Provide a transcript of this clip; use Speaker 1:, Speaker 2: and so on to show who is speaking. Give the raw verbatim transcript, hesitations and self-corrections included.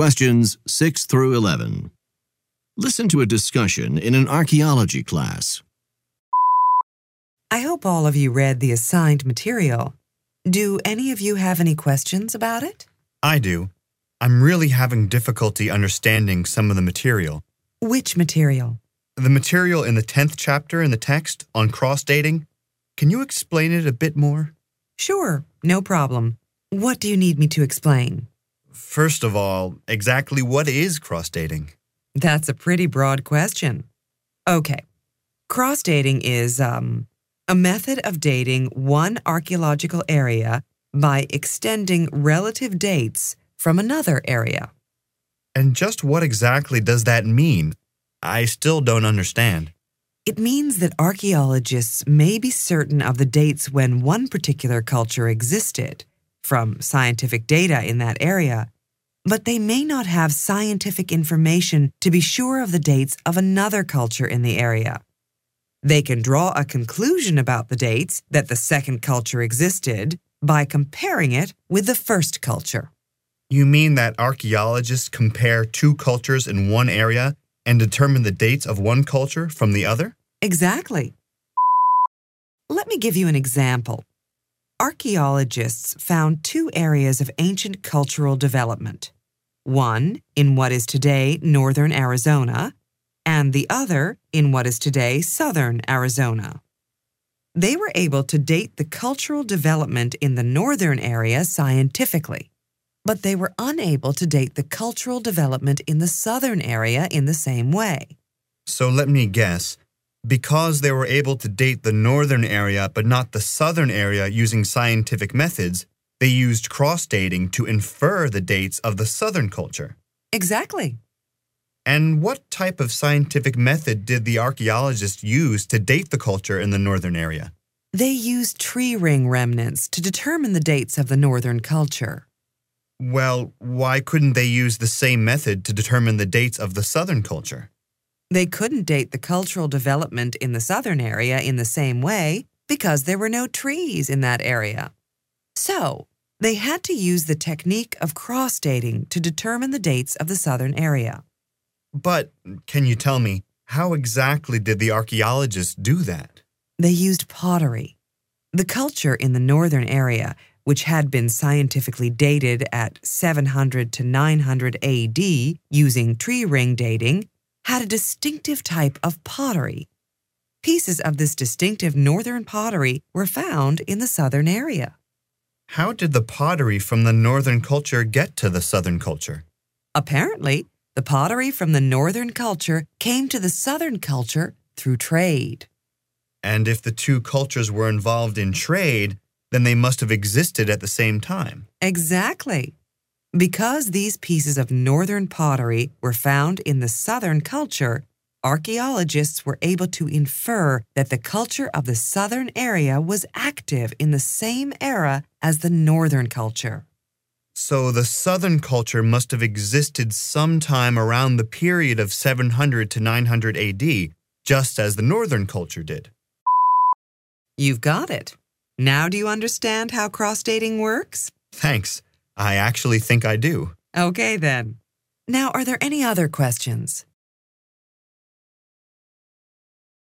Speaker 1: Questions six through eleven. Listen to a discussion in an archaeology class.
Speaker 2: I hope all of you read the assigned material. Do any of you have any questions about it?
Speaker 3: I do. I'm really having difficulty understanding some of the material.
Speaker 2: Which material?
Speaker 3: The material in the tenth chapter in the text on cross-dating. Can you explain it a bit more?
Speaker 2: Sure, no problem. What do you need me to explain?
Speaker 3: First of all, exactly what is cross-dating?
Speaker 2: That's a pretty broad question. Okay. Cross-dating is, um, a method of dating one archaeological area by extending relative dates from another area.
Speaker 3: And just what exactly does that mean? I still don't understand.
Speaker 2: It means that archaeologists may be certain of the dates when one particular culture existed, from scientific data in that area, but they may not have scientific information to be sure of the dates of another culture in the area. They can draw a conclusion about the dates that the second culture existed by comparing it with the first culture.
Speaker 3: You mean that archaeologists compare two cultures in one area and determine the dates of one culture from the other?
Speaker 2: Exactly. Let me give you an example. Archaeologists found two areas of ancient cultural development, one in what is today northern Arizona, and the other in what is today southern Arizona. They were able to date the cultural development in the northern area scientifically, but they were unable to date the cultural development in the southern area in the same way.
Speaker 3: So let me guess. Because they were able to date the northern area but not the southern area using scientific methods, they used cross-dating to infer the dates of the southern culture.
Speaker 2: Exactly.
Speaker 3: And what type of scientific method did the archaeologists use to date the culture in the northern area?
Speaker 2: They used tree ring remnants to determine the dates of the northern culture.
Speaker 3: Well, why couldn't they use the same method to determine the dates of the southern culture?
Speaker 2: They couldn't date the cultural development in the southern area in the same way because there were no trees in that area. So, they had to use the technique of cross-dating to determine the dates of the southern area.
Speaker 3: But, can you tell me, how exactly did the archaeologists do that?
Speaker 2: They used pottery. The culture in the northern area, which had been scientifically dated at seven hundred to nine hundred A D using tree ring dating, had a distinctive type of pottery. Pieces of this distinctive northern pottery were found in the southern area.
Speaker 3: How did the pottery from the northern culture get to the southern culture?
Speaker 2: Apparently, the pottery from the northern culture came to the southern culture through trade.
Speaker 3: And if the two cultures were involved in trade, then they must have existed at the same time.
Speaker 2: Exactly. Because these pieces of northern pottery were found in the southern culture, archaeologists were able to infer that the culture of the southern area was active in the same era as the northern culture.
Speaker 3: So the southern culture must have existed sometime around the period of seven hundred to nine hundred A D, just as the northern culture did.
Speaker 2: You've got it. Now do you understand how cross-dating works?
Speaker 3: Thanks. I actually think I do.
Speaker 2: Okay then. Now, are there any other questions?